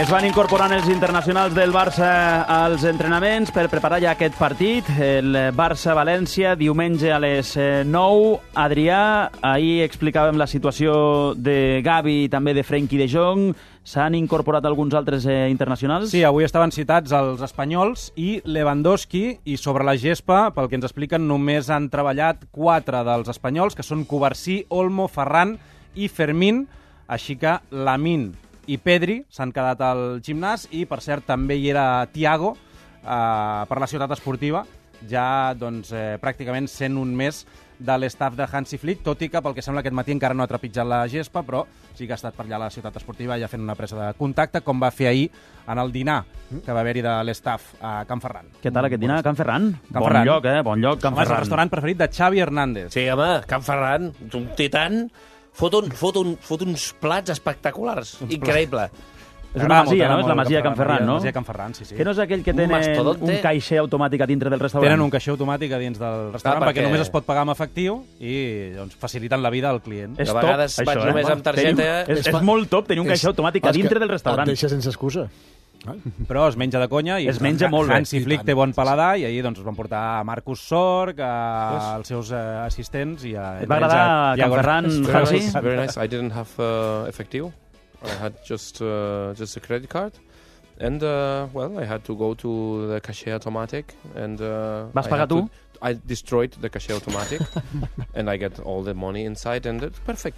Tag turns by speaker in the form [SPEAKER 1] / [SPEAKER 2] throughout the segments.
[SPEAKER 1] Es van incorporant els internacionals del Barça als entrenaments per preparar ja aquest partit. El Barça-València, diumenge a les 9. Adrià, ahir explicàvem la situació de Gavi i també de Frenkie de Jong. S'han incorporat alguns altres internacionals?
[SPEAKER 2] Sí, avui estaven citats els espanyols i Lewandowski, i sobre la gespa, pel que ens expliquen, només han treballat 4 dels espanyols, que són Covarsí, Olmo, Ferran i Fermín, així que Lamine i Pedri s'han quedat al gimnàs i, per cert, també hi era Thiago per la ciutat esportiva, ja pràcticament sent un mes de l'estaf de Hansi Flick, tot i que pel que sembla aquest matí encara no ha trepitjat la gespa, però sí que ha estat per allà a la ciutat esportiva ja fent una presa de contacte, com va fer ahir en el dinar que va haver-hi de l'estaf a Can Ferran.
[SPEAKER 1] Què tal aquest dinar a Can Ferran?
[SPEAKER 2] Can Ferran.
[SPEAKER 1] Bon lloc, Bon lloc, Can Ferran.
[SPEAKER 2] És el restaurant preferit de Xavi Hernández.
[SPEAKER 3] Sí, home, Can Ferran, un titan, fot uns plats espectaculars. Increïble.
[SPEAKER 1] És una masia, no? És la masia de Can Ferran, no?
[SPEAKER 2] La masia de Can Ferran, sí.
[SPEAKER 1] Que no és aquell que tenen un caixer automàtic a dintre del restaurant?
[SPEAKER 2] Tenen un caixer automàtic a dins del restaurant perquè només es pot pagar amb efectiu i faciliten la vida al client.
[SPEAKER 3] És top, a vegades vaig només amb targeta.
[SPEAKER 1] És molt top tenir un caixer automàtic a dintre del restaurant.
[SPEAKER 4] Et deixa sense excusa.
[SPEAKER 2] Però es menja de conya i
[SPEAKER 1] es menja molt bé.
[SPEAKER 2] Hansi Flick té bon paladar i ahir es van portar a Marcus Sorg, als seus assistents i a...
[SPEAKER 1] Et va agradar Can Ferran, Hansi?
[SPEAKER 5] Very nice. I didn't have efectiu. I had just a credit card, and I had to go to the caixer automatic, and
[SPEAKER 1] Vas pagar tu?
[SPEAKER 5] I destroyed the caixer automatic, and I get all the money inside, and it's perfect.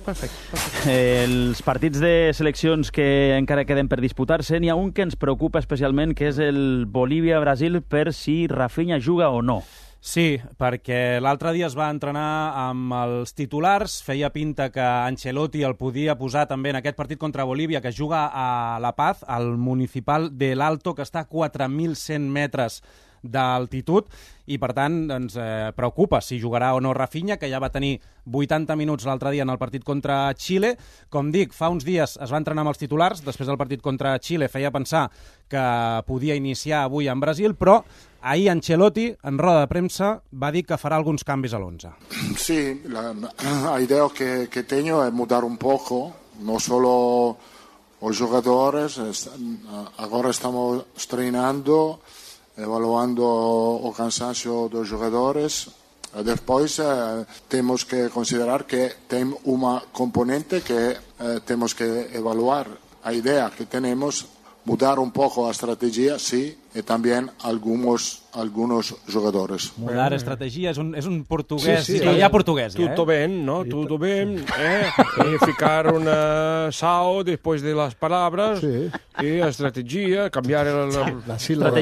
[SPEAKER 1] Els partits de seleccions que encara queden per disputar-se, n'hi ha un que ens preocupa especialment, que és el Bolívia-Brasil, per si Rafinha juga o no.
[SPEAKER 2] Sí, perquè l'altre dia es va entrenar amb els titulars, feia pinta que Ancelotti el podia posar també en aquest partit contra Bolívia, que juga a La Paz, al Municipal de l'Alto, que està a 4.100 metres d'altitud, i per tant ens preocupa si jugarà o no Rafinha, que ja va tenir 80 minuts l'altre dia en el partit contra Xile. Com dic, fa uns dies es va entrenar amb els titulars, després del partit contra Xile feia pensar que podia iniciar avui en Brasil, però ahir Ancelotti, en roda de premsa, va dir que farà alguns canvis a l'11.
[SPEAKER 6] Sí, la idea que tengo es mudar un poco, no solo los jugadores, ahora estamos entrenando, evaluando el cansancio de los jugadores. Después tenemos que considerar que tenemos una componente que tenemos que evaluar. La idea que tenemos, mudar un poco la estrategia, sí, y también algunos jugadores.
[SPEAKER 2] Mudar estrategia és un portuguès,
[SPEAKER 4] sí,
[SPEAKER 2] ja portuguès.
[SPEAKER 5] Tutto ben, ¿no? Tutto ben. Ficar una SAO después de las palabras,
[SPEAKER 4] Sí.
[SPEAKER 5] y la estrategia, cambiar
[SPEAKER 4] La sílaba.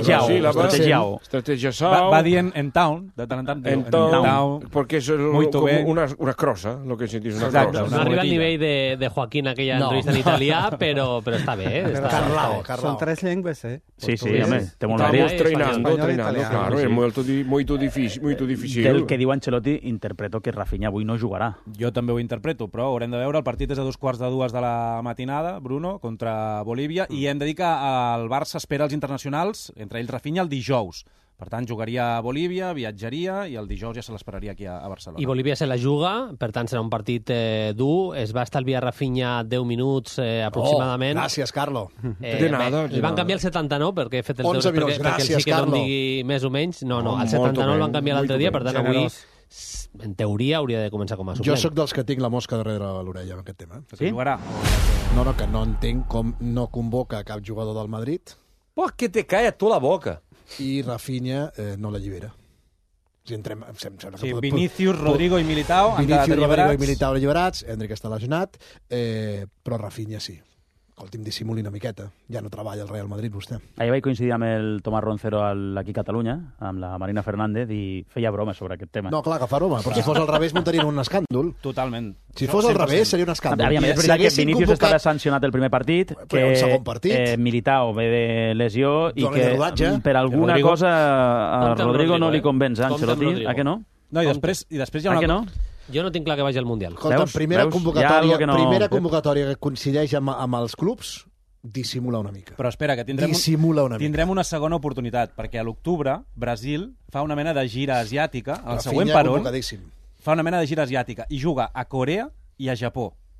[SPEAKER 5] estrategia SAO.
[SPEAKER 2] Va dient en town, de tant en tant.
[SPEAKER 5] En town, porque es
[SPEAKER 2] Muito
[SPEAKER 5] como
[SPEAKER 2] ben.
[SPEAKER 5] una crossa, lo que sentís una
[SPEAKER 2] Exacte,
[SPEAKER 5] crossa.
[SPEAKER 7] No arriba al nivell de Joaquín, aquella entrevista en italià, però està bé.
[SPEAKER 4] Carlao.
[SPEAKER 8] Son 3 lenguas,
[SPEAKER 1] Sí, home, te
[SPEAKER 5] Estamos
[SPEAKER 1] molaria.
[SPEAKER 5] entrenando,
[SPEAKER 8] italiano.
[SPEAKER 5] claro,
[SPEAKER 1] Sí.
[SPEAKER 5] es muy difícil.
[SPEAKER 1] Del que diu Ancelotti, interpreto que Rafinha avui no jugarà.
[SPEAKER 2] Jo també ho interpreto, però haurem de veure. El partit és a 2:45 de la matinada, Bruno, contra Bolívia, i hem de dir que el Barça espera els internacionals, entre ells Rafinha, el dijous. Per tant, jugaria a Bolívia, viatjaria, i el dijous ja se l'esperaria aquí a Barcelona.
[SPEAKER 7] I Bolívia se la juga, per tant serà un partit dur. Es va estalviar Rafinha 10 minuts aproximadament.
[SPEAKER 4] Gràcies, Carlo.
[SPEAKER 5] De nada.
[SPEAKER 7] Li van canviar el 79, perquè he fet els
[SPEAKER 4] 11
[SPEAKER 7] deures,
[SPEAKER 4] minuts.
[SPEAKER 7] perquè
[SPEAKER 4] Gràcies,
[SPEAKER 7] sí que no
[SPEAKER 4] Carlo.
[SPEAKER 7] em digui més o menys. No, al
[SPEAKER 5] Molt
[SPEAKER 7] 79 el van
[SPEAKER 5] ben,
[SPEAKER 7] canviar l'altre
[SPEAKER 5] molt
[SPEAKER 7] dia,
[SPEAKER 5] ben.
[SPEAKER 7] per tant avui, en teoria, hauria de començar com a
[SPEAKER 4] Jo
[SPEAKER 7] suplent.
[SPEAKER 4] sóc dels que tinc la mosca darrere l'orella amb aquest tema.
[SPEAKER 2] Que jugarà.
[SPEAKER 4] No, que no entenc com no convoca cap jugador del Madrid
[SPEAKER 3] Pues que te cae a tu la boca.
[SPEAKER 4] i Rafinha no l'allibera. Si entrem,
[SPEAKER 2] Sí, Vinícius, Rodrigo i Militao han quedat
[SPEAKER 4] Vinícius, Rodrigo i
[SPEAKER 2] alliberats.
[SPEAKER 4] Militao alliberats, Endrick està lesionat, però Rafinha sí. Escolti'm, dissimuli una miqueta. Ja no treballa el Real Madrid, vostè.
[SPEAKER 1] Ahir vaig coincidir amb el Tomàs Roncero aquí a Catalunya, amb la Marina Fernández, i feia bromes sobre aquest tema.
[SPEAKER 4] No, clar, que fa broma, però si fos al revés muntarien un escàndol.
[SPEAKER 2] Totalment.
[SPEAKER 4] Si fos al revés seria un escàndol.
[SPEAKER 1] Aviam, és veritat que Vinícius estava sancionat el primer partit,
[SPEAKER 4] Però el segon partit.
[SPEAKER 1] Militao ve de lesió i
[SPEAKER 4] Dona-li
[SPEAKER 1] que
[SPEAKER 4] rodatge.
[SPEAKER 1] per alguna
[SPEAKER 2] Rodrigo.
[SPEAKER 1] cosa a
[SPEAKER 7] Compte amb
[SPEAKER 1] Rodrigo no
[SPEAKER 7] Rodrigo,
[SPEAKER 1] li convenç, a
[SPEAKER 7] Compte amb
[SPEAKER 1] Ancelotti.
[SPEAKER 7] Rodrigo.
[SPEAKER 1] A què no?
[SPEAKER 2] No, i després hi ha
[SPEAKER 1] A
[SPEAKER 2] una...
[SPEAKER 1] què no?
[SPEAKER 7] Jo no tinc clar que vagi al Mundial.
[SPEAKER 4] Escolta,
[SPEAKER 1] Veus?
[SPEAKER 4] primera
[SPEAKER 1] Veus? Hi ha algo que no-
[SPEAKER 4] primera convocatòria que coincideix amb els clubs, dissimula una mica.
[SPEAKER 2] Però espera, que
[SPEAKER 4] Dissimula una mica.
[SPEAKER 2] tindrem una segona oportunitat, perquè a l'octubre Brasil fa una mena de gira asiàtica, el
[SPEAKER 4] Rafinha
[SPEAKER 2] següent peron
[SPEAKER 4] convocadíssim.
[SPEAKER 2] fa una mena de gira asiàtica i juga a Corea i a Japó.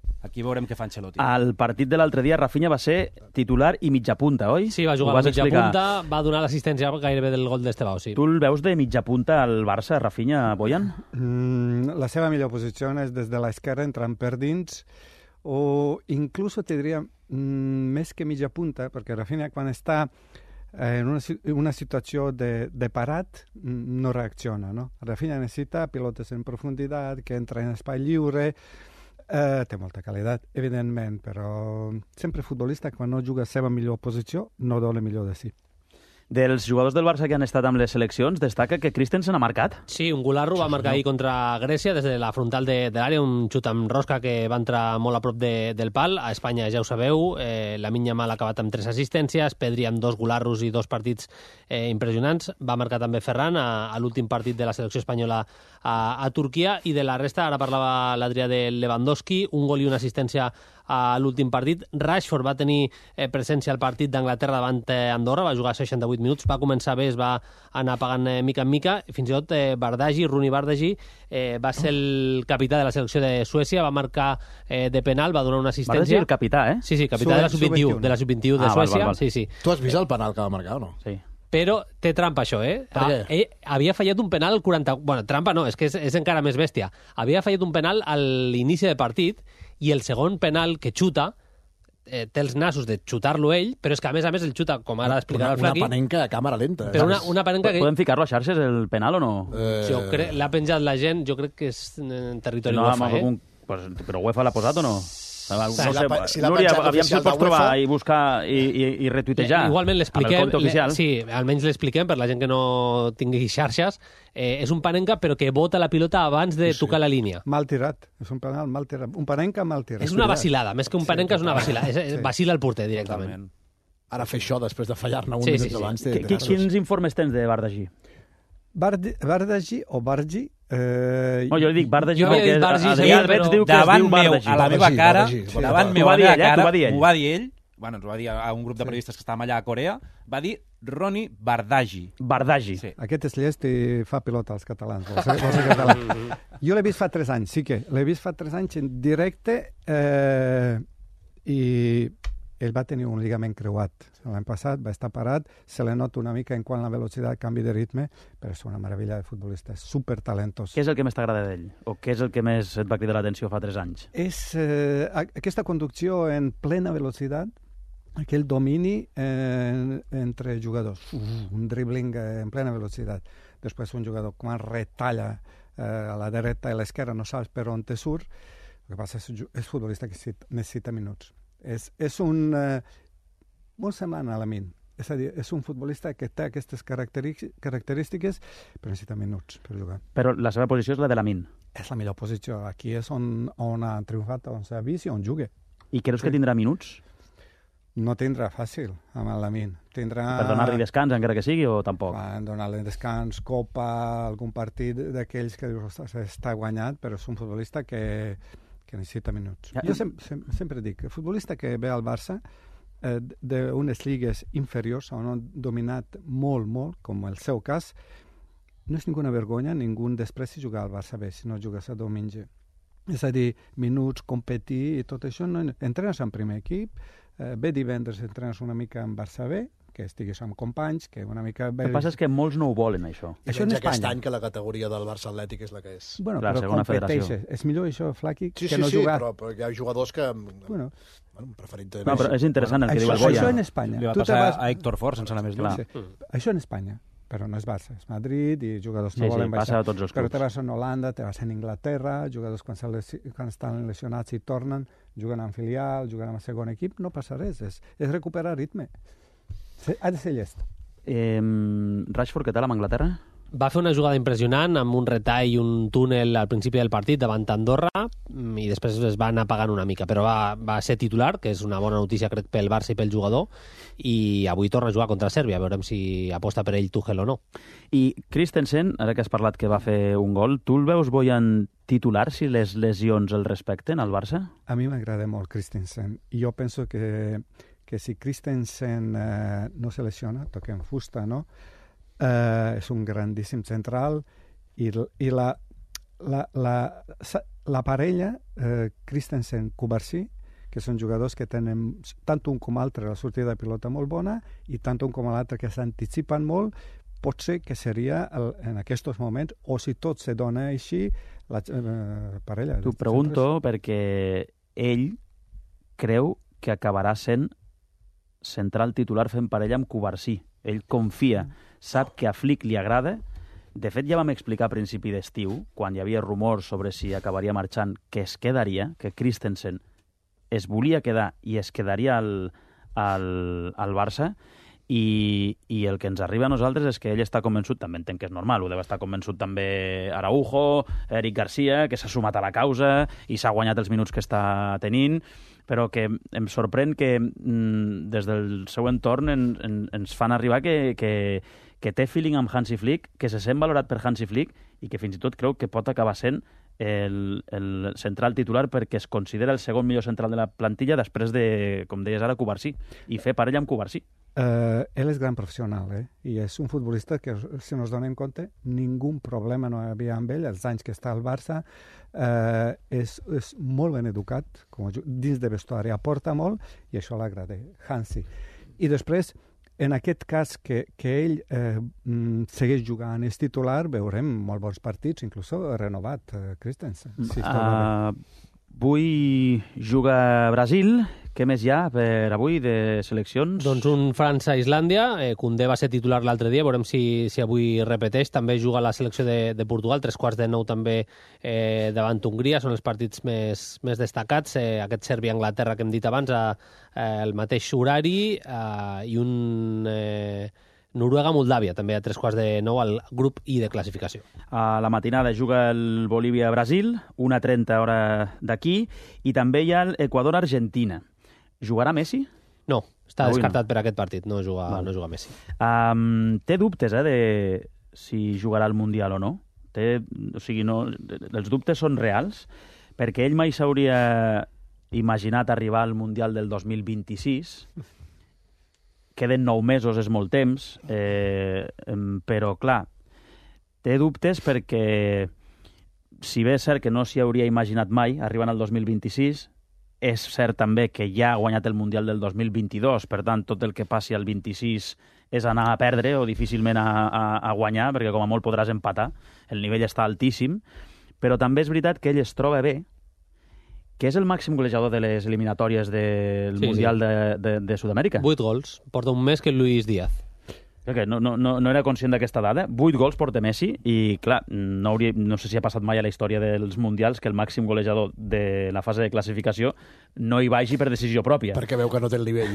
[SPEAKER 2] Aquí veurem què fa Ancelotti.
[SPEAKER 1] Al partit de l'altre dia, Rafinha va ser titular i mitja punta, oi?
[SPEAKER 7] Sí, va jugar a mitja punta, va donar l'assistència gairebé del gol d'Estebao, sí.
[SPEAKER 1] Tu el veus de mitja punta al Barça, Rafinha, Boyan?
[SPEAKER 8] La seva millor posició és des de l'esquerra, entrant per dins, o inclús te diria més que mitja punta, perquè Rafinha quan està en una situació de parat no reacciona, no? Rafinha necessita pilotes en profunditat, que entra en espai lliure. Té molta qualitat, evidentment, però sempre futbolista, quan no juga a la seva millor posició, no dona millor de si.
[SPEAKER 1] Dels jugadors del Barça que han estat amb les seleccions, destaca que Christensen ha marcat.
[SPEAKER 7] Sí, un golarro va marcar ahir contra Grècia des de la frontal de l'àrea, un xut amb rosca que va entrar molt a prop del pal. A Espanya ja ho sabeu, Lamine Yamal ha acabat amb 3 assistències, Pedri amb 2 golarros i 2 partits impressionants. Va marcar també Ferran a l'últim partit de la selecció espanyola a Turquia, i de la resta, ara parlava l'Adrià de Lewandowski, un gol i una assistència a l'últim partit. Rashford va tenir presència al partit d'Anglaterra davant Andorra, va jugar 68 minuts, va començar bé, es va anar pagant mica en mica, fins i tot Rooney Bardghji va ser el capità de la selecció de Suècia, va marcar de penal, va donar una assistència.
[SPEAKER 1] Bardghji el capità, eh?
[SPEAKER 7] Sí, capità de la sub-21 de Suècia.
[SPEAKER 1] Val.
[SPEAKER 7] Sí.
[SPEAKER 4] Tu has vist el penal que va marcar o no?
[SPEAKER 1] Sí.
[SPEAKER 7] Però té trampa, això, eh?
[SPEAKER 4] Per què?
[SPEAKER 7] Ell havia fallat un penal al 40... Bueno, trampa no, és que és encara més bèstia. Havia fallat un penal a l'inici del partit, i el segon penal que xuta té els nassos de xutar-lo ell, però és que a més el xuta, com ara explicarà el Flaqui...
[SPEAKER 4] Una panenca a càmera lenta.
[SPEAKER 7] Però una panenca que...
[SPEAKER 1] Podem ficar-lo a xarxes, el penal, o no?
[SPEAKER 7] L'ha penjat la gent, jo crec que és en territori
[SPEAKER 1] no,
[SPEAKER 7] UEFA,
[SPEAKER 1] Però UEFA l'ha posat o no?
[SPEAKER 4] Si l'ha
[SPEAKER 1] Núria,
[SPEAKER 4] penjat
[SPEAKER 1] aviam si el
[SPEAKER 4] oficial
[SPEAKER 1] pots
[SPEAKER 4] de
[SPEAKER 1] trobar
[SPEAKER 4] UEFA.
[SPEAKER 1] i buscar i retuitejar.
[SPEAKER 7] Igualment l'expliquem.
[SPEAKER 1] Amb el compte oficial.
[SPEAKER 7] Sí, almenys l'expliquem per la gent que no tingui xarxes. És un panenca, però que bota la pilota abans de tocar la línia.
[SPEAKER 8] Mal tirat, és un penal mal tirat. Un panenca mal tirat.
[SPEAKER 7] És una vacilada, més que un panenca és una vacilada. Vacila el porter directament.
[SPEAKER 4] Ara fer això després de fallar-ne un
[SPEAKER 7] Sí,
[SPEAKER 4] minut
[SPEAKER 7] sí, sí.
[SPEAKER 4] abans.
[SPEAKER 1] Quins informes tens de Bardghji?
[SPEAKER 8] Bardghji o Bardghji...
[SPEAKER 1] No, jo li dic Bardghji
[SPEAKER 7] Jo havia
[SPEAKER 1] perquè
[SPEAKER 7] dit Bardghji,
[SPEAKER 1] Adrià
[SPEAKER 7] sí,
[SPEAKER 1] Alberts
[SPEAKER 7] però
[SPEAKER 1] diu que es
[SPEAKER 2] davant
[SPEAKER 1] diu
[SPEAKER 2] meu,
[SPEAKER 1] Bardghji.
[SPEAKER 2] a la meva cara, davant meu, a la meva cara, m'ho va dir ell, bueno, ens ho va dir a un grup de periodistes que estàvem allà a Corea, va dir Rooney Bardghji.
[SPEAKER 1] Bardghji.
[SPEAKER 2] Sí.
[SPEAKER 8] Aquest és llest i fa pilota als catalans. Vol ser català. Jo l'he vist fa 3 anys, sí que l'he vist fa 3 anys en directe i ell va tenir un ligament creuat. L'any passat va estar parat, se li nota una mica en quant a la velocitat, canvi de ritme, però és una meravella de futbolista, és supertalentós.
[SPEAKER 1] Què és el que més t'agrada d'ell? O què és el que més et va cridar l'atenció fa 3 anys?
[SPEAKER 8] És aquesta conducció en plena velocitat, aquell domini entre jugadors, un dribbling en plena velocitat. Després un jugador quan retalla a la dreta i a l'esquerra no saps per on te surt, el que passa és futbolista que necessita minuts. És un molt semblant a Lamine. És a dir, és un futbolista que té aquestes característiques, però necessita minuts per jugar.
[SPEAKER 1] Però la seva posició és la de Lamine.
[SPEAKER 8] És la millor posició. Aquí és on ha triomfat, on s'ha vist i on juga.
[SPEAKER 1] I creus que tindrà minuts?
[SPEAKER 8] No tindrà fàcil amb el Lamine.
[SPEAKER 1] Per donar-li descans, encara que sigui, o tampoc?
[SPEAKER 8] Donar-li descans, copa, algun partit d'aquells que està guanyat, però és un futbolista que necessita minuts. Jo sempre dic, el futbolista que ve al Barça d'unes lligues inferiors on han dominat molt, com el seu cas, no és ninguna vergonya, ningú despreci jugar al Barça B si no jugues a diumenge. És a dir, minuts, competir i tot això. No, entrenes en primer equip, ve divendres entrenes una mica en Barça B, que estiguis amb companys, que una mica...
[SPEAKER 1] El que passa és que molts no ho volen, això.
[SPEAKER 4] Això en aquest any que la categoria del Barça Atlètic és la que és.
[SPEAKER 8] Bueno,
[SPEAKER 1] la
[SPEAKER 8] però
[SPEAKER 1] segona
[SPEAKER 8] competeixes.
[SPEAKER 1] federació.
[SPEAKER 8] És millor això, Flaqui,
[SPEAKER 4] Sí,
[SPEAKER 8] que no jugar.
[SPEAKER 4] però hi ha jugadors que...
[SPEAKER 8] Bueno,
[SPEAKER 4] preferit...
[SPEAKER 1] No, però és interessant el que diu el
[SPEAKER 8] això
[SPEAKER 1] Boya.
[SPEAKER 8] en Espanya.
[SPEAKER 2] Li va
[SPEAKER 8] Tu
[SPEAKER 2] passar
[SPEAKER 8] te vas-
[SPEAKER 2] a Héctor Ford, sense anar més lluny.
[SPEAKER 8] Sí. Això en Espanya, però no és Barça, és Madrid i jugadors no
[SPEAKER 1] Sí,
[SPEAKER 8] volen
[SPEAKER 1] passa
[SPEAKER 8] baixar.
[SPEAKER 1] a tots els
[SPEAKER 8] Però
[SPEAKER 1] clubs.
[SPEAKER 8] te vas en Holanda, te vas en Inglaterra, jugadors quan estan lesionats i tornen, juguen en filial, juguen en segon equip, no passa res, és recuperar ritme. Ha de ser llest.
[SPEAKER 1] Rashford, què tal amb Anglaterra?
[SPEAKER 7] Va fer una jugada impressionant amb un retall i un túnel al principi del partit davant Andorra i després es va anar apagant una mica, però va ser titular, que és una bona notícia crec pel Barça i pel jugador, i avui torna a jugar contra Sèrbia, a veurem si aposta per ell Tuchel o no.
[SPEAKER 1] I Christensen, ara que has parlat que va fer un gol, tu el veus Boyan titular si les lesions el respecten al Barça?
[SPEAKER 8] A mi m'agrada molt Christensen i jo penso que si Christensen no se lesiona, toquem fusta, no? És un grandíssim central i la la parella Christensen-Cubarsí, que són jugadors que tenen tant un com l'altre la sortida de pilota molt bona i tant un com l'altre que s'anticipen molt, pot ser que seria en aquests moments, o si tot se dona així, la parella.
[SPEAKER 1] T'ho pregunto perquè ell creu que acabarà sent central titular fent parella amb Cubarsí. Ell confia, sap que a Flick li agrada. De fet, ja vam explicar a principi d'estiu, quan hi havia rumors sobre si acabaria marxant, que es quedaria, que Christensen es volia quedar i es quedaria al Barça, i el que ens arriba a nosaltres és que ell està convençut, també entenc que és normal, ho deu estar convençut també Araujo, Eric Garcia, que s'ha sumat a la causa i s'ha guanyat els minuts que està tenint, però que em sorprèn que des del seu entorn ens fan arribar que té feeling amb Hansi Flick, que se sent valorat per Hansi Flick i que fins i tot creu que pot acabar sent el central titular perquè es considera el segon millor central de la plantilla després de, com deies ara, Cubarsí, i fer parella amb Cubarsí.
[SPEAKER 8] Ell és gran professional, i és un futbolista que, si no ens donem compte, ningú problema no hi havia amb ell, els anys que està al Barça, és molt ben educat, dins de vestuari aporta molt, i això l'agrada, Hansi. I després, en aquest cas que ell segueix jugant, és titular, veurem molt bons partits, inclús renovat Christensen.
[SPEAKER 1] Avui juga Brasil. Què més hi ha per avui de seleccions?
[SPEAKER 7] Doncs un França-Islàndia. Koundé va ser titular l'altre dia, veurem si avui repeteix. També juga la selecció de Portugal, 3:15 també davant Hongria. Són els partits més destacats. Aquest Sèrbia-Anglaterra que hem dit abans, el mateix horari, i un Noruega-Moldàvia, també a 3:15 al grup I de classificació.
[SPEAKER 1] A la matinada juga el Bolívia-Brasil, 1:30 hora d'aquí, i també hi ha l'Equador-Argentina. Jugarà Messi?
[SPEAKER 7] No, està descartat per aquest partit, no juga Messi.
[SPEAKER 1] Té dubtes de si jugarà al Mundial o no. Els dubtes són reals, perquè ell mai s'hauria imaginat arribar al Mundial del 2026. Queden 9 mesos, és molt temps, però, clar, té dubtes perquè, si bé és cert que no s'hi hauria imaginat mai, arribant al 2026, és cert també que ja ha guanyat el Mundial del 2022, per tant, tot el que passi al 26 és anar a perdre o difícilment a guanyar, perquè com a molt podràs empatar, el nivell està altíssim, però també és veritat que ell es troba bé, que és el màxim golejador de les eliminatòries del Mundial de Sud-amèrica.
[SPEAKER 7] 8 gols. Porta un més que Luis Díaz.
[SPEAKER 1] No era conscient d'aquesta dada. 8 gols porta Messi i, clar, no sé si ha passat mai a la història dels Mundials que el màxim golejador de la fase de classificació no hi vagi per decisió pròpia.
[SPEAKER 4] Perquè veu que no té el nivell.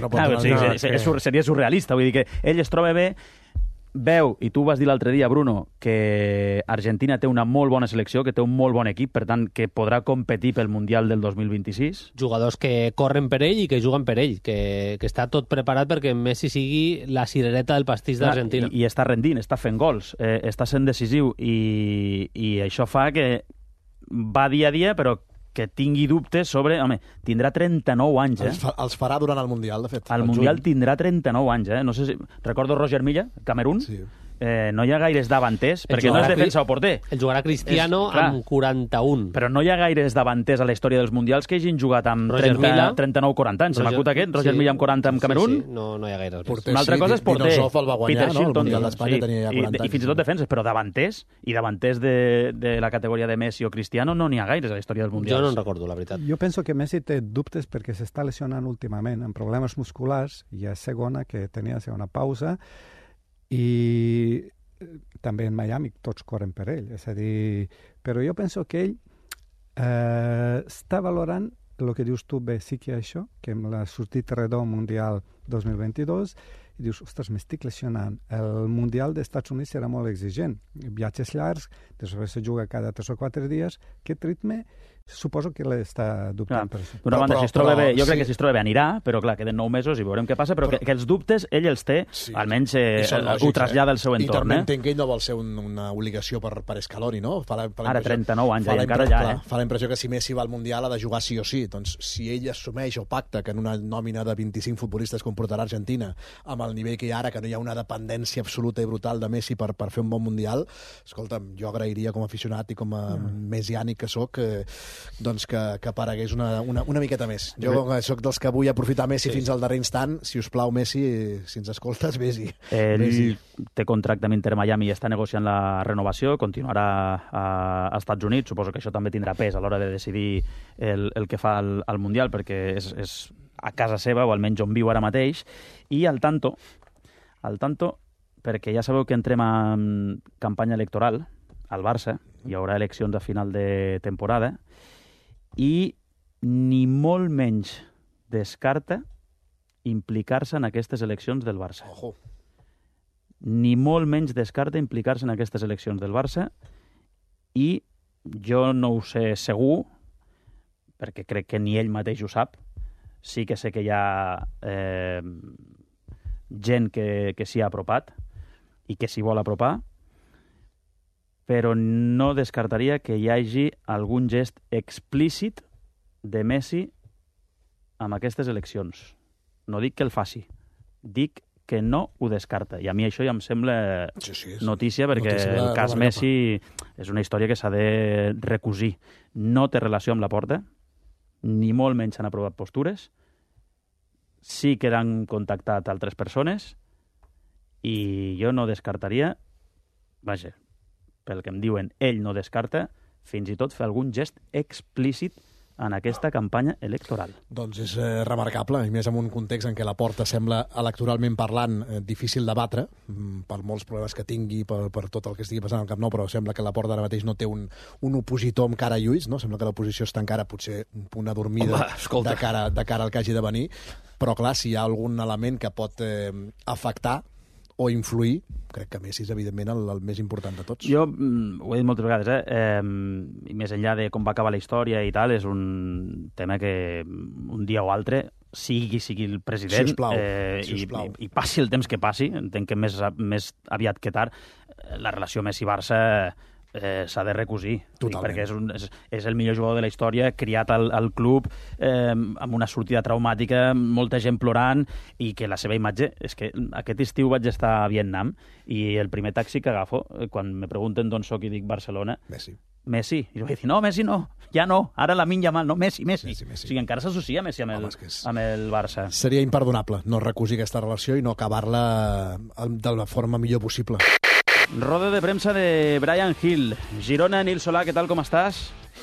[SPEAKER 1] Seria surrealista. Vull dir que ell es troba bé, veu, i tu vas dir l'altre dia, Bruno, que Argentina té una molt bona selecció, que té un molt bon equip, per tant, que podrà competir pel Mundial del 2026.
[SPEAKER 7] Jugadors que corren per ell i que juguen per ell, que està tot preparat perquè Messi sigui la cirereta del pastís d'Argentina.
[SPEAKER 1] I està rendint, està fent gols, està sent decisiu, i això fa que va dia a dia, però que tingui dubtes sobre... Home, tindrà 39 anys,
[SPEAKER 4] Els farà durant el Mundial, de fet.
[SPEAKER 1] Al Mundial tindrà 39 anys, No sé si... Recordo Roger Milla, Camerún. Sí. No hi ha gaires davanters, perquè no és defensa o porter.
[SPEAKER 7] El jugarà Cristiano amb 41.
[SPEAKER 1] Però no hi ha gaires davanters a la història dels Mundials que hagin jugat amb 39-40 anys. Se m'acut aquest, Roger Milla amb 40 amb Camerún.
[SPEAKER 7] Sí, no hi ha gaires.
[SPEAKER 1] Una altra cosa és porter.
[SPEAKER 4] Dinosof el va guanyar, no? El Mundial d'Espanya tenia ja 40 anys.
[SPEAKER 1] I fins i tot defenses, però davanters de la categoria de Messi o Cristiano no n'hi ha gaires a la història dels Mundials.
[SPEAKER 7] Jo no en recordo, la veritat.
[SPEAKER 8] Jo penso que Messi té dubtes perquè s'està lesionant últimament amb problemes musculars, i és segona que tenia una pausa, i també en Miami tots corren per ell, és a dir, però jo penso que ell està valorant el que dius tu bé, sí que això, que amb la sortida redó Mundial 2022, i dius, ostres, m'estic lesionant. El Mundial dels Estats Units serà molt exigent. Viatges llargs, després se juga cada 3 o 4 dies. Aquest ritme Suposo que l'està dubtant per això.
[SPEAKER 1] D'una banda, si es troba bé, jo crec
[SPEAKER 4] sí.
[SPEAKER 1] que si es troba bé anirà, però clar, queden 9 mesos i veurem què passa, però que els dubtes ell els té,
[SPEAKER 4] Sí.
[SPEAKER 1] almenys
[SPEAKER 4] I són lògics,
[SPEAKER 1] ho trasllada al seu
[SPEAKER 4] I
[SPEAKER 1] entorn.
[SPEAKER 4] també entenc que ell no vol ser una obligació per Scaloni, no?
[SPEAKER 1] Ara 39 anys, i encara allà,
[SPEAKER 4] Fa la impressió que si Messi va al Mundial ha de jugar sí o sí. Doncs si ell assumeix o pacta que en una nòmina de 25 futbolistes com portarà Argentina, amb el nivell que hi ha ara, que no hi ha una dependència absoluta i brutal de Messi per fer un bon Mundial, escolta'm, jo agrairia com a aficionat i com a messiànic que sóc, doncs que aparegués una miqueta més. Jo sóc dels que vull aprofitar Messi fins al darrer instant. Si us plau, Messi, si ens escoltes, vés-hi.
[SPEAKER 1] Ell té contracte amb Inter Miami i està negociant la renovació, continuarà als Estats Units. Suposo que això també tindrà pes a l'hora de decidir el que fa al Mundial, perquè és a casa seva, o almenys on viu ara mateix. I al tanto, perquè ja sabeu que entrem en campanya electoral al Barça, hi haurà eleccions a final de temporada, i ni molt menys descarta implicar-se en aquestes eleccions del Barça.
[SPEAKER 4] Ojo.
[SPEAKER 1] Ni molt menys descarta implicar-se en aquestes eleccions del Barça, i jo no ho sé segur, perquè crec que ni ell mateix ho sap. Sí que sé que hi ha gent que s'hi ha apropat i que s'hi vol apropar, però no descartaria que hi hagi algun gest explícit de Messi amb aquestes eleccions. No dic que el faci, dic que no ho descarta. I a mi això ja em sembla notícia, perquè el cas Messi és una història que s'ha de recosir. No té relació amb la porta, ni molt menys s'han aprovat postures, sí que han contactat altres persones, i jo no descartaria, vaja, pel que em diuen, ell no descarta fins i tot fer algun gest explícit en aquesta campanya electoral.
[SPEAKER 4] Doncs és remarcable, i més en un context en què la Porta sembla, electoralment parlant, difícil de batre, per molts problemes que tingui, per tot el que estigui passant al Camp Nou, però sembla que la Porta ara mateix no té un opositor amb cara a lluís, no? Sembla que l'oposició està encara potser una dormida de cara al que hagi de venir, però clar, si hi ha algun element que pot afectar o influir, crec que Messi és evidentment el més important de tots.
[SPEAKER 1] Jo ho he dit moltes vegades, i més enllà de com va acabar la història i tal, és un tema que un dia o altre, sigui el president, i passi el temps que passi, entenc que més aviat que tard, la relació Messi-Barça s'ha de recosir. Perquè és el millor jugador de la història, criat al club, amb una sortida traumàtica, molta gent plorant, i que la seva imatge... És que aquest estiu vaig estar a Vietnam, i el primer taxi que agafo, quan me pregunten d'on soc i dic Barcelona... Messi. I jo vaig dir, no, Messi no, ja no, ara Lamine Yamal, no, Messi. O sigui, encara s'associa Messi amb el Barça.
[SPEAKER 4] Seria imperdonable no recosir aquesta relació i no acabar-la de la forma millor possible.
[SPEAKER 1] Roda de premsa de Bryan Gil. Girona, Nil Solà, què tal, com estàs?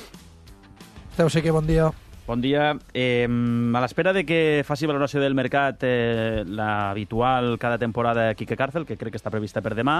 [SPEAKER 9] Esteu sé que bon dia.
[SPEAKER 1] Bon dia. A l'espera de que faci valoració del mercat l'habitual cada temporada Quique Cárcel, que crec que està prevista per demà,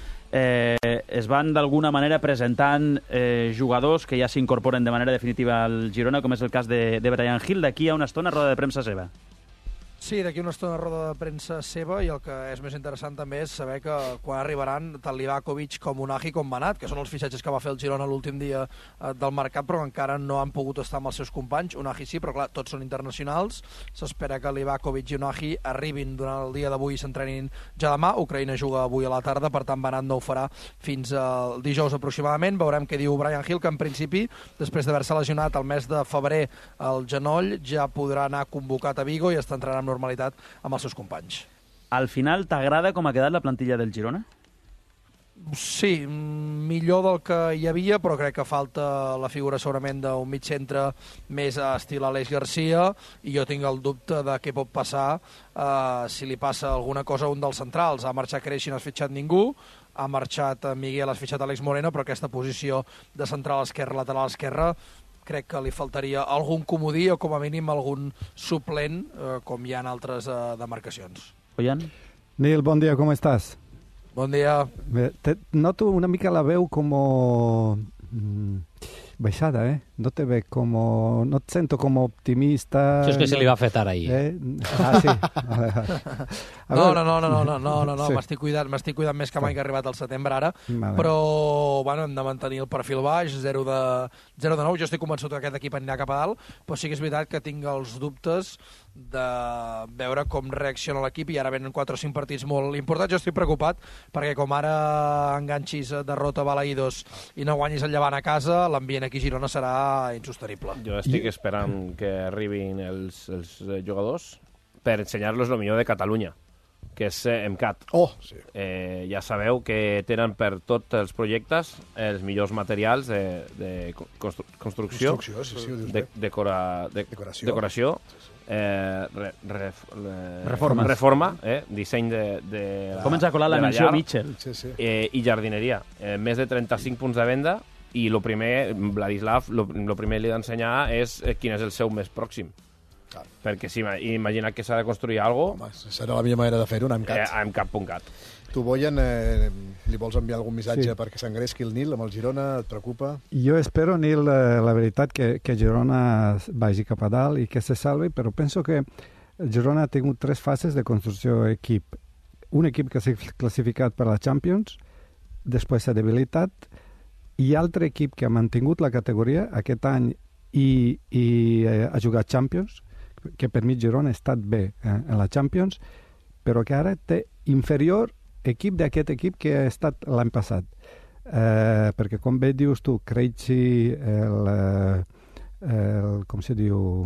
[SPEAKER 1] es van d'alguna manera presentant jugadors que ja s'incorporen de manera definitiva al Girona, com és el cas de Bryan Gil. D'aquí a una estona, roda de premsa seva.
[SPEAKER 9] Sí, d'aquí una estona roda de premsa seva, i el que és més interessant també és saber que quan arribaran tant Livakovic com Unai com Banat, que són els fitxatges que va fer el Girona l'últim dia del mercat, però encara no han pogut estar amb els seus companys. Unai sí, però clar, tots són internacionals. S'espera que Livakovic i Unai arribin durant el dia d'avui i s'entrenin ja demà. Ucraïna juga avui a la tarda, per tant Banat no ho farà fins al dijous aproximadament. Veurem què diu Bryan Gil, que en principi, després d'haver-se lesionat el mes de febrer al genoll, ja podrà anar convocat a Vigo i està entrenant amb normalitat amb els seus companys.
[SPEAKER 1] Al final, t'agrada com ha quedat la plantilla del Girona?
[SPEAKER 9] Sí, millor del que hi havia, però crec que falta la figura segurament d'un mig centre més a estil Aleix Garcia, i jo tinc el dubte de què pot passar si li passa alguna cosa a un dels centrals. Ha marxat Creixi, no has fitxat ningú, ha marxat Miguel, has fitxat Àlex Moreno, però aquesta posició de central esquerra, lateral esquerra, crec que li faltaria algun comodí o com a mínim algun suplent, com hi ha en altres demarcacions.
[SPEAKER 1] Oian?
[SPEAKER 8] Nil, bon dia, com estàs?
[SPEAKER 9] Bon dia.
[SPEAKER 8] Noto una mica la veu com baixada, no te ve como... No et sento como optimista...
[SPEAKER 7] Això és que se li va fer tard ahir.
[SPEAKER 8] Sí.
[SPEAKER 9] No, m'estic cuidant més que mai que ha arribat al setembre ara, però bueno, hem de mantenir el perfil baix, 0 de 9. Jo estic convençut que aquest equip anirà cap a dalt, però sí que és veritat que tinc els dubtes de veure com reacciona l'equip, i ara venen 4 o 5 partits molt importants. Jo estic preocupat perquè com ara enganxis derrota Balaïdos i no guanyis el Llevant a casa, l'ambient aquí a Girona serà insostenible.
[SPEAKER 5] Jo estic esperant que arribin els jugadors per ensenyar-los el millor de Catalunya, que és MCAT.
[SPEAKER 4] Sí.
[SPEAKER 5] Ja sabeu que tenen per tots els projectes els millors materials de construcció, decoració, reforma, disseny de
[SPEAKER 1] Comença a colar la menció Mitchell.
[SPEAKER 5] I jardineria. Més de 35 punts de venda, i Vladislav, el primer li ha d'ensenyar és quin és el seu més pròxim. Perquè si imagina que s'ha de construir alguna cosa...
[SPEAKER 4] Serà la millor manera de fer-ho, anar amb CAT.
[SPEAKER 5] Amb CAT.cat.
[SPEAKER 4] Tu, Boyan, li vols enviar algun missatge perquè s'engresqui el Nil amb el Girona? Et preocupa?
[SPEAKER 8] Jo espero, Nil, la veritat, que Girona vagi cap a dalt i que se salvi, però penso que Girona ha tingut 3 fases de construcció d'equip. Un equip que s'ha classificat per la Champions, després s'ha debilitat, i altre equip que ha mantingut la categoria aquest any i ha jugat Champions, que per mi Girona ha estat bé en la Champions, però que ara té inferior equip d'aquest equip que ha estat l'any passat. Perquè, com bé dius tu, Krejci, com se diu...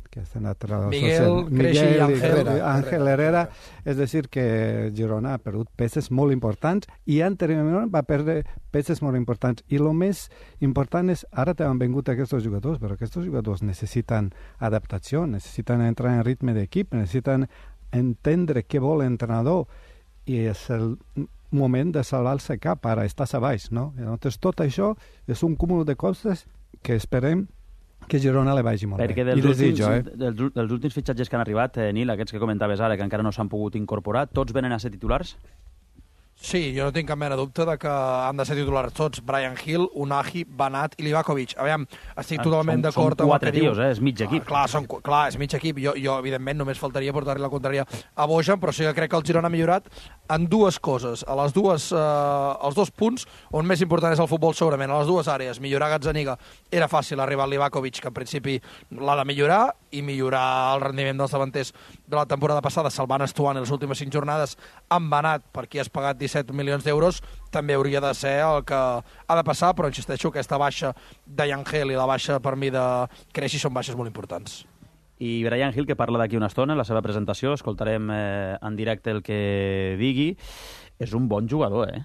[SPEAKER 9] Krejci i
[SPEAKER 8] Ángel Herrera. És a dir, que Girona ha perdut peces molt importants i anteriorment va perdre peces molt importants. I el més important és, ara t'han vengut aquests jugadors, però aquests jugadors necessiten adaptació, necessiten entrar en ritme d'equip, necessiten entendre què vol l'entrenador, i és el moment de salvar-se cap, ara estàs a baix, no? Llavors, tot això és un cúmul de coses que esperem que Girona li vagi molt
[SPEAKER 1] bé. Perquè dels últims fitxatges que han arribat, Nil, aquests que comentaves ara, que encara no s'han pogut incorporar, tots venen a ser titulars?
[SPEAKER 9] Sí, jo no tinc cap mena de dubte de que han de ser titulars tots. Bryan Gil, Unai, Banat i Livakovic. Aviam, estic totalment d'acord
[SPEAKER 1] amb el que dius. Són 4 tios, és mig equip.
[SPEAKER 9] Clar, és mig equip. Jo, evidentment, només faltaria portar-li la contrària a Bojan, però sí que crec que el Girona ha millorat en 2 coses. Els 2 punts on més important és el futbol, segurament. A les 2 àrees. Millorar Gazzaniga era fàcil, arribar al Livakovic, que en principi l'ha de millorar, i millorar el rendiment dels davanters de la temporada passada, salvant Estuani les últimes 5 jornades, amb Banat, per qui has pagat 17 milions d'euros, també hauria de ser el que ha de passar, però insisteixo, aquesta baixa de Yangel i la baixa per mi de Krejci són baixes molt importants.
[SPEAKER 1] I Bryan Gil, que parla d'aquí una estona, en la seva presentació, escoltarem en directe el que digui. És un bon jugador,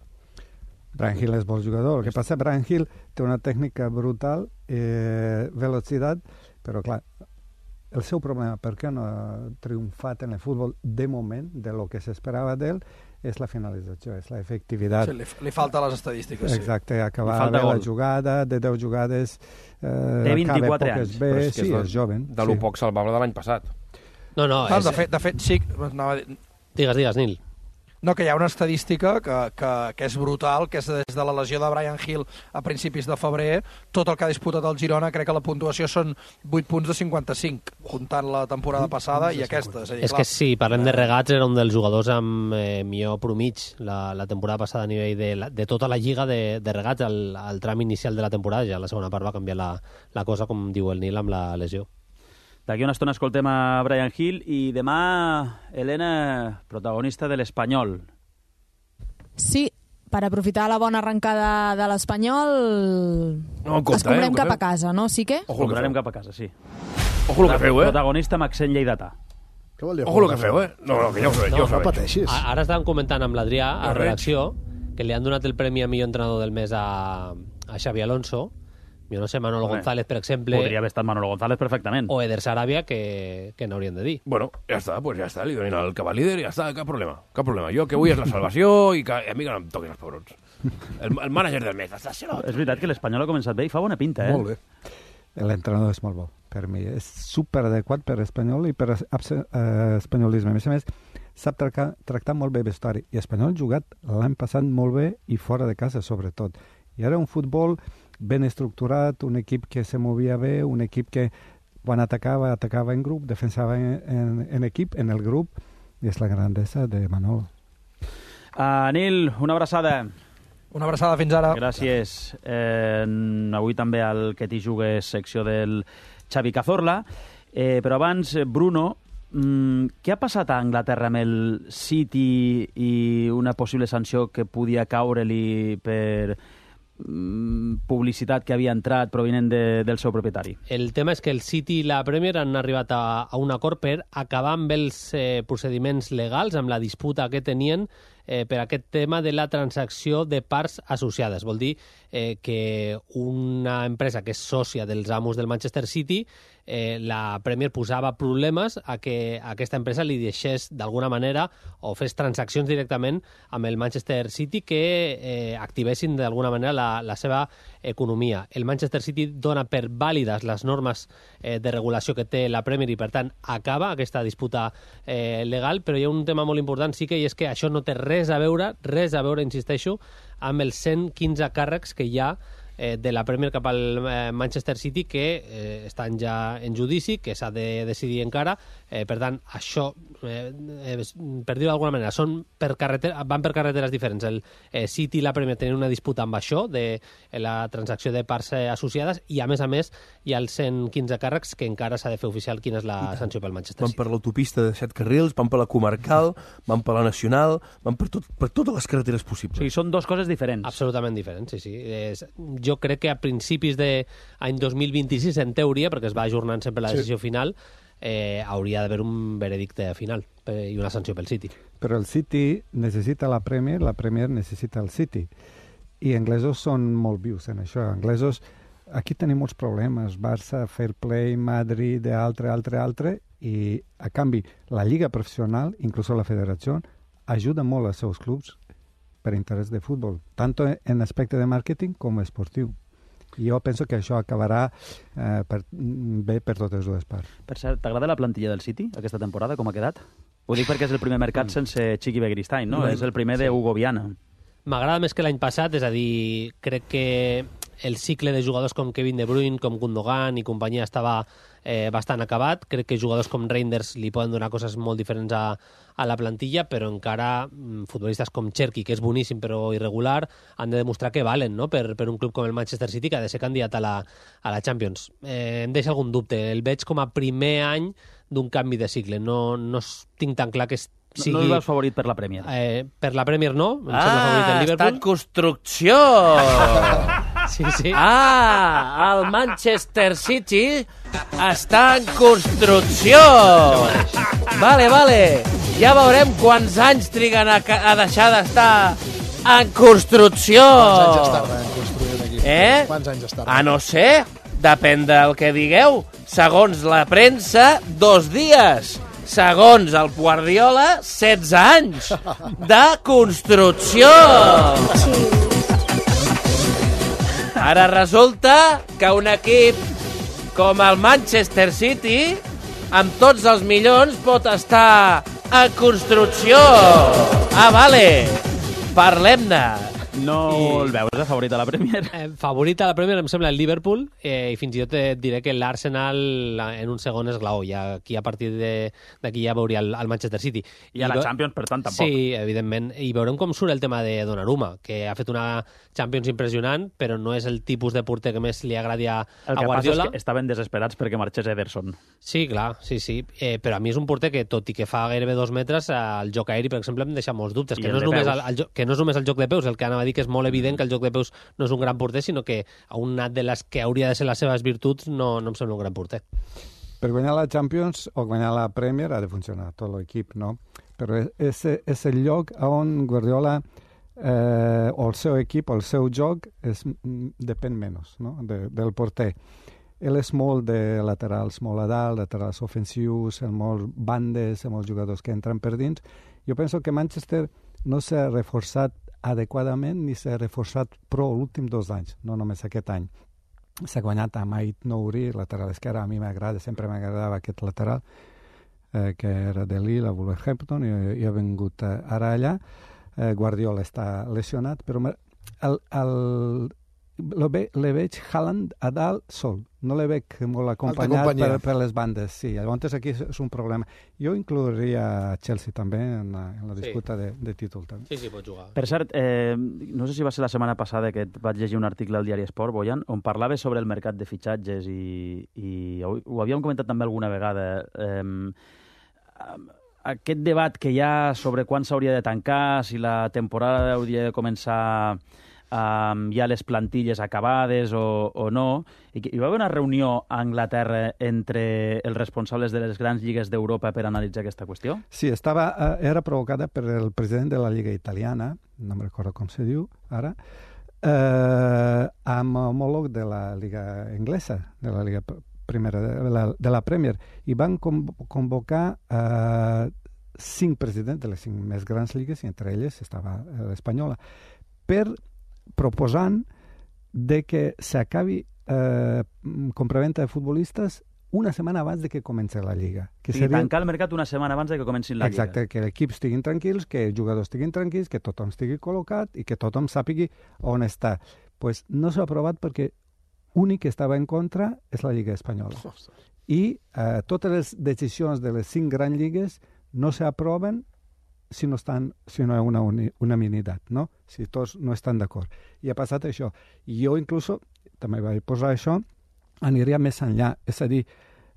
[SPEAKER 8] Bryan Gil és bon jugador. El que passa, Bryan Gil té una tècnica brutal, velocitat, però clar, el seu problema, per què no ha triomfat en el futbol de moment, de lo que s'esperava d'ell, és la finalització, és la efectivitat.
[SPEAKER 9] Sí, li falta les estadístiques.
[SPEAKER 8] Exacte, acabar bé la jugada, de 10 jugades...
[SPEAKER 1] Té 24 anys.
[SPEAKER 8] Bé, sí, és jove.
[SPEAKER 5] De lo poc salvable de l'any passat.
[SPEAKER 7] No,
[SPEAKER 9] de fet, sí...
[SPEAKER 7] Digues, Nil.
[SPEAKER 9] No, que hi ha una estadística que és brutal, que és des de la lesió de Bryan Gil a principis de febrer, tot el que ha disputat el Girona, crec que la puntuació són 8 punts de 55, comptant la temporada passada i aquesta.
[SPEAKER 7] És que si parlem de regats, era un dels jugadors amb millor promig la temporada passada a nivell de tota la lliga de regats al tram inicial de la temporada. Ja la segona part va canviar la cosa, com diu el Nil, amb la lesió.
[SPEAKER 1] D'aquí una estona escoltem a Bryan Gil i demà, Helena, protagonista de l'Espanyol.
[SPEAKER 10] Sí, per aprofitar la bona arrencada de l'Espanyol, escombrem cap a casa, no, sí que?
[SPEAKER 1] Escombrarem cap a casa, sí.
[SPEAKER 5] Ojo el que feu,
[SPEAKER 1] Protagonista amb accent lleidatà.
[SPEAKER 4] Què vol dir?
[SPEAKER 5] Ojo el que feu, No, que ja ho sabeu.
[SPEAKER 4] No pateixis.
[SPEAKER 7] Ara estàvem comentant amb l'Adrià, a redacció, que li han donat el premi a millor entrenador del mes a Xavi Alonso. Jo no sé, Manolo González, per exemple...
[SPEAKER 1] Podria haver estat Manolo González perfectament.
[SPEAKER 7] O Eder Sarabia, que n'haurien de dir.
[SPEAKER 5] Bueno, ja està, li donin el cavall líder i ja està, cap problema. Jo que vull és la salvació i a mi que no em toquin els pobrons. El mànager del mes,
[SPEAKER 1] És veritat que l'Espanyol ha començat bé i fa bona pinta,
[SPEAKER 4] Molt bé.
[SPEAKER 8] L'entrenador és molt bo, per mi. És superadequat per Espanyol i per espanyolisme. A més, sap tractar molt bé vestuari. I Espanyol ha jugat l'any passat molt bé i fora de casa, sobretot. I ara un futbol ben estructurat, un equip que se movia bé, un equip que quan atacava en grup, defensava en equip, en el grup, i és la grandesa de Manolo.
[SPEAKER 1] Nil, una abraçada.
[SPEAKER 9] Una abraçada, fins ara.
[SPEAKER 1] Gràcies. Avui també al Que t'hi jugues, secció del Xavi Cazorla. Però abans, Bruno, què ha passat a Anglaterra amb el City i una possible sanció que podia caure-li per publicitat que havia entrat provinent del seu propietari?
[SPEAKER 7] El tema és que el City i la Premier han arribat a un acord per acabar amb els procediments legals, amb la disputa que tenien per aquest tema de la transacció de parts associades. Vol dir que una empresa que és sòcia dels amos del Manchester City, la Premier posava problemes a que aquesta empresa li deixés d'alguna manera o fes transaccions directament amb el Manchester City que activessin d'alguna manera la seva economia. El Manchester City dona per vàlides les normes de regulació que té la Premier i, per tant, acaba aquesta disputa legal, però hi ha un tema molt important, sí que, i és que això no té res a veure, insisteixo, amb els 115 càrrecs que hi ha de la Premier cap al Manchester City que estan ja en judici, que s'ha de decidir encara. Per tant, això, per dir-ho d'alguna manera, van per carreteres diferents. El City i la Premier tenen una disputa amb això, de la transacció de parts associades, i a més, hi ha els 115 càrrecs que encara s'ha de fer oficial quina és la sanció pel Manchester City.
[SPEAKER 11] Van per l'autopista de 7 carrils, van per la comarcal, van per la nacional, van per totes les carreteres possibles.
[SPEAKER 1] O sigui, són dues coses diferents.
[SPEAKER 7] Absolutament diferents, sí. Jo crec que a principis de l'any 2026, en teoria, perquè es va ajornant sempre la decisió final, hauria d'haver un veredicte final i una sanció pel City.
[SPEAKER 8] Però el City necessita la Premier necessita el City. I anglesos són molt vius en això. Anglesos, aquí tenim molts problemes. Barça, Fair Play, Madrid, altre, i a canvi la lliga professional, inclús la federació, ajuda molt als seus clubs per interès de futbol, tant en aspecte de màrqueting com esportiu. I jo penso que això acabarà bé per totes dues parts.
[SPEAKER 1] Per cert, t'agrada la plantilla del City aquesta temporada, com ha quedat? Ho dic perquè és el primer mercat sense Chiqui Begiristain, no? És el primer de Hugo Viana.
[SPEAKER 7] M'agrada més que l'any passat, és a dir, crec que el cicle de jugadors com Kevin De Bruyne, com Gundogan i companyia estava bastant acabat. Crec que jugadors com Reinders li poden donar coses molt diferents a la plantilla, però encara futbolistes com Cherki, que és boníssim però irregular, han de demostrar que valen, no? per un club com el Manchester City, que ha de ser candidat a la Champions. Em deixa algun dubte. El veig com a primer any d'un canvi de cicle. No tinc tan clar que sigui...
[SPEAKER 1] No el veus favorit per la Premier?
[SPEAKER 7] Per la Premier no. Em sembla favorit el Liverpool.
[SPEAKER 3] Està en construcció!
[SPEAKER 7] Sí.
[SPEAKER 3] El Manchester City està en construcció! Vale. Ja veurem quants anys triguen a deixar d'estar en construcció!
[SPEAKER 4] Quants anys es tarda en construir un equip? Quants anys es tarda?
[SPEAKER 3] No sé, depèn del que digueu. Segons la premsa, 2 dies. Segons el Guardiola, 16 anys de construcció! Ara resulta que un equip com el Manchester City, amb tots els milions, pot estar en construcció. Vale. Parlem-ne.
[SPEAKER 1] No el veus favorit a la Premier?
[SPEAKER 7] Favorit a la Premier em sembla el Liverpool, i fins i tot et diré que l'Arsenal en un segon esglaó. Aquí a partir d'aquí ja veuria el Manchester City.
[SPEAKER 1] I a la Champions, per tant, tampoc.
[SPEAKER 7] Sí, evidentment. I veurem com surt el tema de Donnarumma, que ha fet una Champions impressionant, però no és el tipus de porter que més li agradi a Guardiola.
[SPEAKER 1] El que passa és que estaven desesperats perquè marxés Ederson.
[SPEAKER 7] Sí, clar, sí. Però a mi és un porter que, tot i que fa gairebé 2 metres, el joc aeri, per exemple, em deixa molts dubtes. Que no és només el joc de peus, el que anava a dir que és molt evident que el joc de peus no és un gran porter, sinó que a una de les que hauria de ser les seves virtuts no em sembla un gran porter.
[SPEAKER 8] Per guanyar la Champions o guanyar la Premier ha de funcionar tot l'equip, no? Però és el lloc on Guardiola o el seu equip o el seu joc depèn menys, no? Del porter. Ell és molt de laterals molt a dalt, laterals ofensius, molt bandes, molts jugadors que entren per dins. Jo penso que Manchester no s'ha reforçat adequadament ni s'ha reforçat prou l'últim 2 anys, no només aquest any. S'ha guanyat amb Ait Nouri, lateral esquerre, a mi m'agrada, sempre m'agradava aquest lateral, que era de Lille, a Wolverhampton, i ha vingut ara allà. Guardiola està lesionat, però le veig Haaland a dalt sol. No le veig molt acompanyat per les bandes. Sí, llavors aquí és un problema. Jo inclouria Chelsea també en la disputa de títol. També.
[SPEAKER 7] Sí, pot jugar.
[SPEAKER 1] Per cert, no sé si va ser la setmana passada que vaig llegir un article al diari Esport, Bojan, on parlava sobre el mercat de fitxatges i ho havíem comentat també alguna vegada. Aquest debat que hi ha sobre quan s'hauria de tancar, si la temporada hauria de començar ja les plantilles acabades o no. Hi va haver una reunió a Anglaterra entre els responsables de les grans lligues d'Europa per analitzar aquesta qüestió?
[SPEAKER 8] Sí, era provocada per el president de la Lliga Italiana, no me'n recordo com se diu ara, amb homòleg de la Lliga Inglesa, de la Lliga Primera, de la Premier, i van convocar 5 presidents de les 5 més grans lligues, i entre elles estava l'espanyola, proposant de que s'acabi compraventa de futbolistes una setmana abans de que comenci la Lliga.
[SPEAKER 1] Tancar el mercat una setmana abans de que comenci la Lliga.
[SPEAKER 8] Exacte, que els equips estiguin tranquils, que els jugadors estiguin tranquils, que tothom estigui col·locat i que tothom sàpigui on està. Pues no s'ha aprovat perquè l'únic que estava en contra és la Lliga Espanyola. I totes les decisions de les 5 grans lligues no s'aproven si no hi ha una unanimitat, no? Si tots no estan d'acord. I ha passat això. I jo inclús, també vaig posar això, aniria més enllà. És a dir,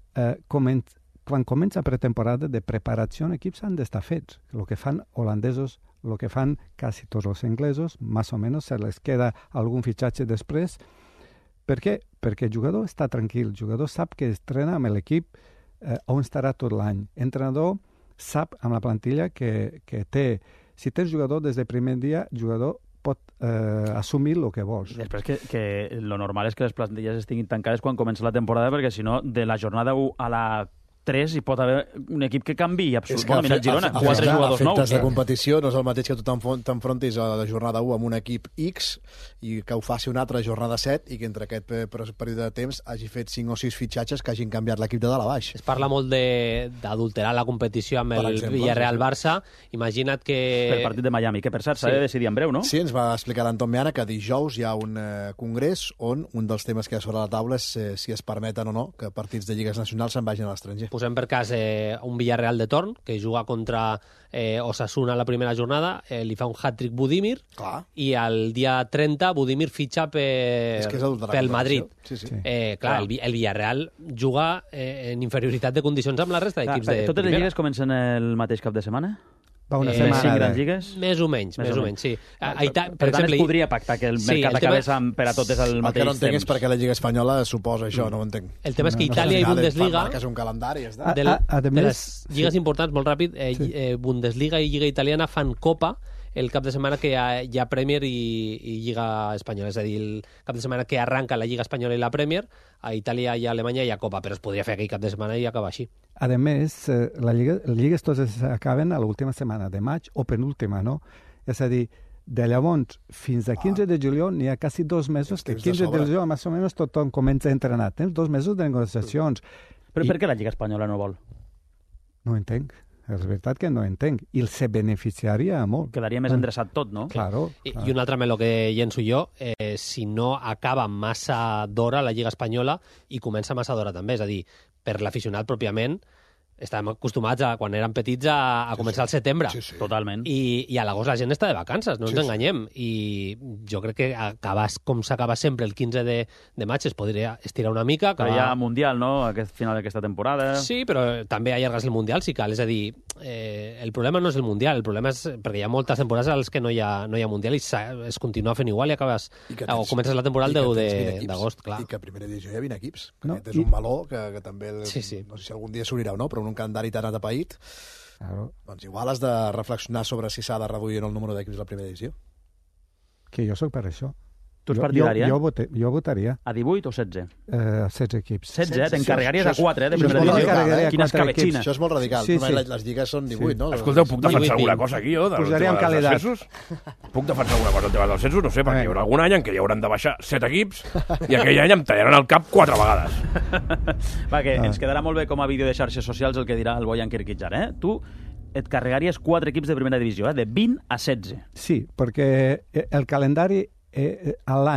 [SPEAKER 8] quan comença pretemporada de preparació, equips han d'estar fets. El que fan holandesos, el que fan quasi tots els anglesos, més o menys, se les queda algun fitxatge després. Per què? Perquè el jugador està tranquil. El jugador sap que estrena amb l'equip on estarà tot l'any. L'entrenador sap amb la plantilla que té. Si tens jugador des del primer dia, el jugador pot assumir el que vols.
[SPEAKER 1] Després que lo normal és que les plantilles estiguin tancades quan comença la temporada, perquè si no, de la jornada 1 a la 3 hi pot haver un equip que canvi absolutament. Mira el Girona, 4 jugadors nous.
[SPEAKER 4] Efectes de competició no és el mateix que tu t'enfrontis a la jornada 1 amb un equip X i que ho faci una altra jornada 7 i que entre aquest període de temps hagi fet 5 o 6 fitxatges que hagin canviat l'equip de dalt a baix.
[SPEAKER 7] Es parla molt d'adulterar la competició amb el Villarreal-Barça. Imagina't que...
[SPEAKER 1] El partit de Miami, que per cert s'ha de decidir en breu, no?
[SPEAKER 4] Sí, ens va explicar l'Anton Meana que dijous hi ha un congrés on un dels temes que hi ha sobre la taula és si es permeten o no que partits de lligues nacionals se'n vagin a l'estranger.
[SPEAKER 7] Posem per cas un Villarreal de torn, que juga contra Osasuna a la primera jornada, li fa un hat-trick Budimir, i el dia 30 Budimir fitxa pel Madrid.
[SPEAKER 4] Sí.
[SPEAKER 7] Clar, el Villarreal juga en inferioritat de condicions amb la resta d'equips de primera.
[SPEAKER 1] Totes les lligues comencen el mateix cap de setmana?
[SPEAKER 8] Va una setmana.
[SPEAKER 1] 5 grans lligues?
[SPEAKER 7] Més o menys, sí.
[SPEAKER 1] Per tant, es podria pactar que el mercat acabés per a totes al mateix temps.
[SPEAKER 4] El que no entenc és perquè la Lliga Espanyola suposa això, no ho entenc.
[SPEAKER 7] El tema és que Itàlia i Bundesliga...
[SPEAKER 4] Marques un calendari, ja està.
[SPEAKER 7] De les lligues importants, molt ràpid, Bundesliga i Lliga Italiana fan Copa el cap de setmana que hi ha Premier i Lliga Espanyola. És a dir, el cap de setmana que arranca la Lliga Espanyola i la Premier, a Itàlia i a Alemanya hi ha Copa, però es podria fer aquell cap de setmana i acabar així.
[SPEAKER 8] A més, les lligues totes acaben a l'última setmana de maig o penúltima, no? És a dir, de llavors fins a 15 de juliol n'hi ha quasi 2 mesos que 15 de juliol més o menys tothom comença a entrenar. Tens 2 mesos de negociacions.
[SPEAKER 1] Però per què la Lliga Espanyola no vol?
[SPEAKER 8] No entenc. És veritat que no entenc. I se beneficiaria molt.
[SPEAKER 1] Quedaria més endreçat tot, no?
[SPEAKER 8] Claro.
[SPEAKER 7] I un altre meló que llenço jo, si no acaba massa d'hora la Lliga Espanyola i comença massa d'hora també. És a dir, per l'aficionat pròpiament, estàvem acostumats, quan érem petits, a començar al setembre.
[SPEAKER 4] Sí.
[SPEAKER 1] Totalment.
[SPEAKER 7] I a l'agost la gent està de vacances, no ens enganyem. I jo crec que com s'acaba sempre el 15 de maig es podria estirar una mica.
[SPEAKER 1] Però hi ha Mundial, no?, aquest final d'aquesta temporada.
[SPEAKER 7] Sí, però també allargues el Mundial si cal. És a dir, el problema no és el Mundial, el problema és perquè hi ha moltes temporades en les que no hi ha Mundial i es continua fent igual i acabes... O comences la temporada el 10 d'agost, clar.
[SPEAKER 4] I que a primera divisió hi ha 20 equips. Aquest és un meló que també... No sé si algun dia s'obrirà o no, però un calendari tan atapeït, doncs igual has de reflexionar sobre si s'ha de reduir el número d'equips de la primera divisió.
[SPEAKER 8] Que jo sóc per això.
[SPEAKER 1] Tu ets partidari,
[SPEAKER 8] Jo votaria.
[SPEAKER 1] A 18 o 16?
[SPEAKER 8] 16 equips.
[SPEAKER 1] 16, t'encarregaries a 4, de primera divisió. Quina escabetxina.
[SPEAKER 4] Això és molt radical. Les lligues són 18, no?
[SPEAKER 5] Escolteu, puc defensar alguna cosa aquí, jo?
[SPEAKER 8] Posaríem calendari.
[SPEAKER 5] Puc defensar alguna cosa del tema dels censos? No sé, perquè hi haurà algun any en què hi hauran de baixar 7 equips i aquell any em tallaran el cap 4 vegades.
[SPEAKER 1] Va, que ens quedarà molt bé com a vídeo de xarxes socials el que dirà el Bojan Kirkic ara, Tu et carregaries 4 equips de primera divisió, de 20 a 16.
[SPEAKER 8] Sí, perquè el calendari a l'any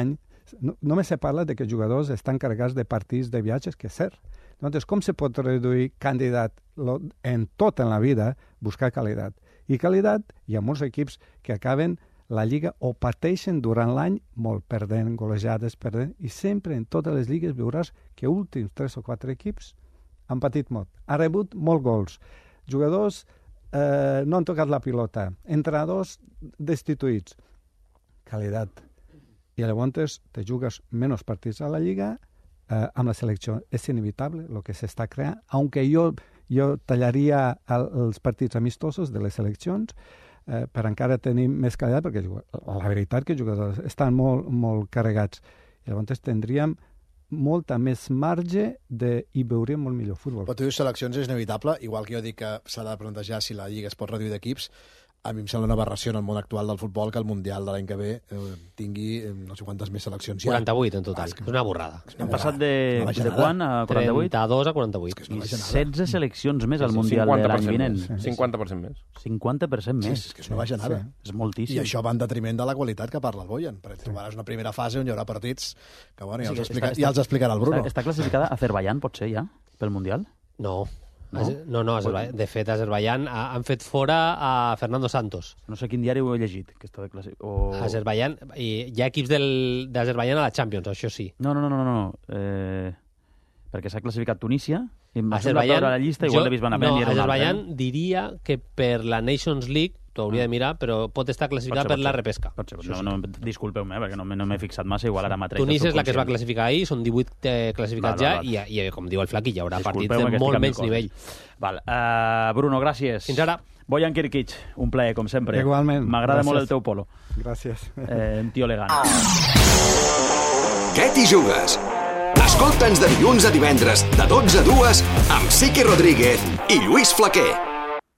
[SPEAKER 8] només se parla de que els jugadors estan carregats de partits de viatges, que és cert. Llavors, com se pot reduir candidat en tot en la vida, buscar qualitat? I qualitat, hi ha molts equips que acaben la Lliga o pateixen durant l'any molt perdent, golejades, perdent, i sempre en totes les lligues veuràs que últims 3 o 4 equips han patit molt. Ha rebut molts gols. Jugadors no han tocat la pilota. Entrenadors destituïts. Qualitat. I llavors te jugues menys partits a la Lliga amb la selecció. És inevitable el que s'està creant, aunque jo tallaria els partits amistosos de les seleccions per encara tenir més qualitat, perquè la veritat que els jugadors estan molt carregats. I llavors tindríem molta més marge i veuríem molt millor futbol.
[SPEAKER 4] Però tu dius seleccions és inevitable, igual que jo dic que s'ha de plantejar si la Lliga es pot reduir d'equips. A mi em sembla una aberració en el món actual del futbol que el Mundial de l'any que ve tingui no sé quantes més seleccions.
[SPEAKER 7] 48 en total, és una borrada.
[SPEAKER 1] Hem passat de quan a 48?
[SPEAKER 7] 32 a 48.
[SPEAKER 1] I 16 seleccions més al Mundial de l'any vinent.
[SPEAKER 5] 50% més.
[SPEAKER 1] 50% més.
[SPEAKER 4] És que no vaja nada.
[SPEAKER 1] És moltíssim.
[SPEAKER 4] I això va en detriment de la qualitat que parla el Boyan. Perquè trobaràs una primera fase on hi haurà partits que, bueno, ja els explicarà el Bruno.
[SPEAKER 1] Està classificada Azerbaiyán, potser, ja, pel Mundial?
[SPEAKER 7] No, de fet, Azerbaiyán han fet fora a Fernando Santos.
[SPEAKER 1] No sé quin diari ho he llegit. Que estava
[SPEAKER 7] Azerbaiyán, i hi ha equips d'Azerbaiyán a la Champions, això sí.
[SPEAKER 1] No. Perquè s'ha classificat Tunísia, i em va semblar veure la llista, igual l'he vist van a prendre.
[SPEAKER 7] Azerbaiyán diria que per la Nations League, t'ho hauria de mirar, però pot estar classificat per la repesca.
[SPEAKER 1] Disculpeu-me, perquè no m'he fixat massa, igual ara m'ha
[SPEAKER 7] Tunísia és la que es va classificar ahir, són 18 classificats ja, i com diu el Flaqui, hi haurà partits de molt menys nivell.
[SPEAKER 1] Bruno, gràcies.
[SPEAKER 7] Fins ara.
[SPEAKER 1] Boyan Kirkic, un plaer, com sempre.
[SPEAKER 8] Igualment.
[SPEAKER 1] M'agrada molt el teu polo.
[SPEAKER 8] Gràcies.
[SPEAKER 1] Un tio elegant.
[SPEAKER 12] Què t'hi jugues? Escolta'ns de dilluns a divendres, de 12 a 2, amb Siqui Rodríguez i Lluís Flaquer.